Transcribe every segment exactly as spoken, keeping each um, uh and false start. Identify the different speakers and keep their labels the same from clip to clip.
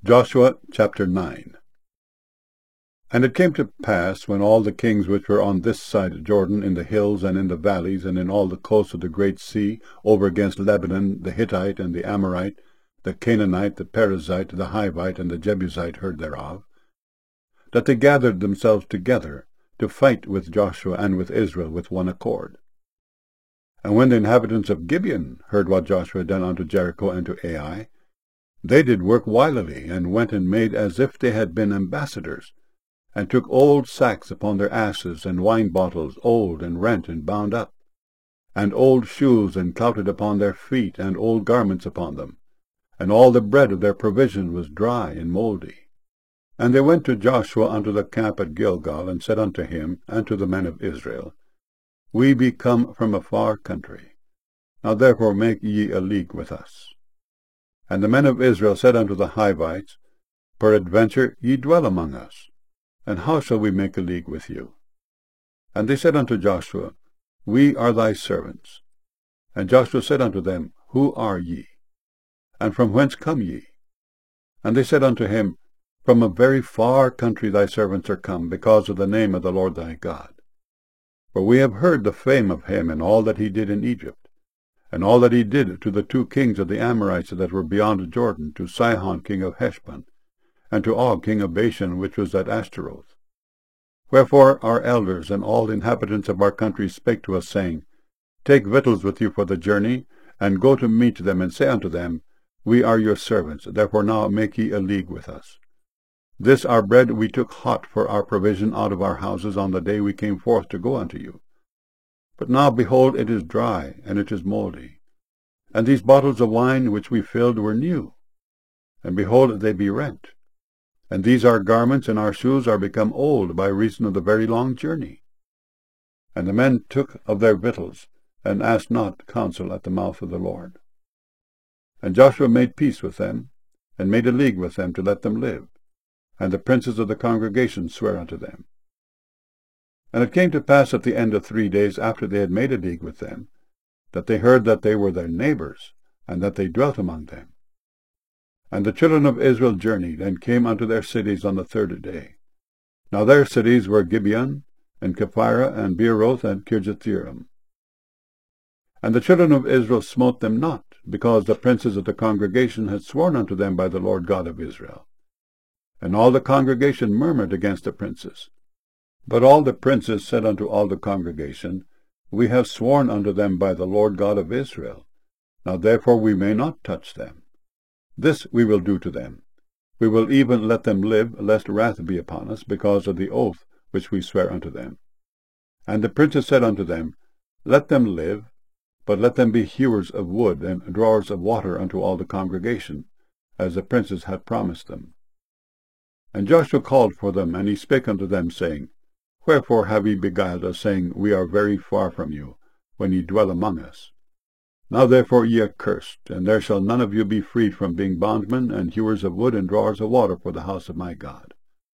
Speaker 1: Joshua chapter nine. And it came to pass, when all the kings which were on this side Jordan, in the hills and in the valleys, and in all the coasts of the great sea, over against Lebanon, the Hittite and the Amorite, the Canaanite, the Perizzite, the Hivite, and the Jebusite heard thereof, that they gathered themselves together to fight with Joshua and with Israel with one accord. And when the inhabitants of Gibeon heard what Joshua had done unto Jericho and to Ai, they did work wilily, and went and made as if they had been ambassadors, and took old sacks upon their asses, and wine bottles old and rent and bound up, and old shoes and clouted upon their feet, and old garments upon them, and all the bread of their provision was dry and mouldy. And they went to Joshua unto the camp at Gilgal, and said unto him and to the men of Israel, We be come from a far country. Now therefore make ye a league with us. And the men of Israel said unto the Hivites, Peradventure ye dwell among us, and how shall we make a league with you? And they said unto Joshua, We are thy servants. And Joshua said unto them, Who are ye? And from whence come ye? And they said unto him, From a very far country thy servants are come, because of the name of the Lord thy God. For we have heard the fame of him, and all that he did in Egypt, and all that he did to the two kings of the Amorites that were beyond Jordan, to Sihon king of Heshbon, and to Og king of Bashan, which was at Ashtaroth. Wherefore our elders and all the inhabitants of our country spake to us, saying, Take victuals with you for the journey, and go to meet them, and say unto them, We are your servants, therefore now make ye a league with us. This our bread we took hot for our provision out of our houses on the day we came forth to go unto you. But now, behold, it is dry, and it is mouldy. And these bottles of wine which we filled were new, and behold, they be rent. And these our garments and our shoes are become old by reason of the very long journey. And the men took of their victuals, and asked not counsel at the mouth of the Lord. And Joshua made peace with them, and made a league with them to let them live. And the princes of the congregation sware unto them. And it came to pass at the end of three days after they had made a league with them, that they heard that they were their neighbors, and that they dwelt among them. And the children of Israel journeyed, and came unto their cities on the third day. Now their cities were Gibeon, and Kephirah, and Beeroth, and Kirjathjearim. And the children of Israel smote them not, because the princes of the congregation had sworn unto them by the Lord God of Israel. And all the congregation murmured against the princes. But all the princes said unto all the congregation, We have sworn unto them by the Lord God of Israel. Now therefore we may not touch them. This we will do to them. We will even let them live, lest wrath be upon us, because of the oath which we swear unto them. And the princes said unto them, Let them live, but let them be hewers of wood, and drawers of water unto all the congregation, as the princes had promised them. And Joshua called for them, and he spake unto them, saying, Wherefore have ye beguiled us, saying, We are very far from you, when ye dwell among us? Now therefore ye are cursed, and there shall none of you be freed from being bondmen, and hewers of wood, and drawers of water for the house of my God.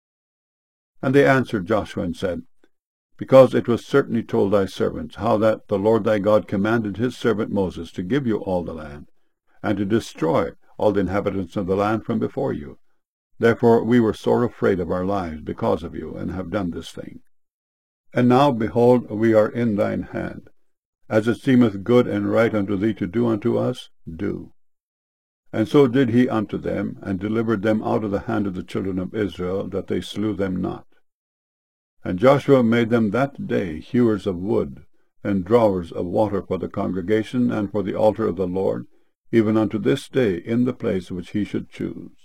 Speaker 1: And they answered Joshua, and said, Because it was certainly told thy servants, how that the Lord thy God commanded his servant Moses to give you all the land, and to destroy all the inhabitants of the land from before you. Therefore we were sore afraid of our lives because of you, and have done this thing. And now, behold, we are in thine hand. As it seemeth good and right unto thee to do unto us, do. And so did he unto them, and delivered them out of the hand of the children of Israel, that they slew them not. And Joshua made them that day hewers of wood, and drawers of water for the congregation, and for the altar of the Lord, even unto this day, in the place which he should choose.